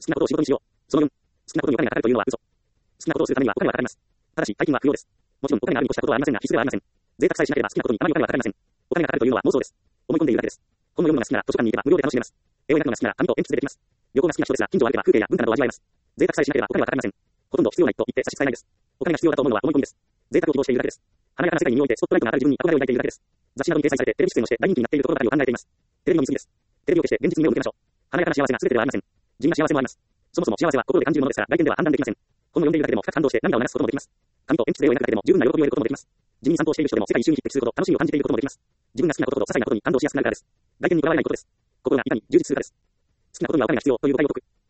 きなことを仕事にしよう。その4、好きなことにお金がかかるというのは嘘。好きなことをするためにはお金はかかります。ただし、大金は不要です。もちろん、お金があるに越したことはありませんが、必須ではありません。贅沢さえしなければ好きなことにあまりお金はかかりません。お金がかかるというのは妄想です。思い込んでいるだけです。本を読むのが好きなら図書館に行けば無料で楽しめます。絵を描くのが好きなら紙と鉛筆でできます。旅行が好きな人ですが、近所を歩けば風景や文化などを味わえます。贅沢さえしなければお金はかかりません。ほとんど必要ないと言って差し支えないです。お金が必要だと思うのは思い込みです。贅沢を希望しているだけです。華やかな世界に身を置いてスポットライトが当たる自分に憧れを抱いているだけです。雑誌などに掲載されてテレビ出演をして大人気になっているところばかりを考えています。テレビの見過ぎです。テレビを消して現実に目を向けましょう。華やかな幸せが全てではありません。地味な幸せもあります。そもそも幸せは心で感じるものですから外見では判断できません。本を読んでいるだけでも深く感動して涙を流すこともできます。紙と鉛筆で絵を描くだけでも十分な喜びを得ることもできます。地味に散歩している人でも世界一周に匹敵するほど楽しみを感じていることもできます。自分が好きなことほど些細なことに感動しやすくなるからです。外見にとらわれないことです。心がいかに充実するかです。好きなことにはお金が必要という誤解を解く。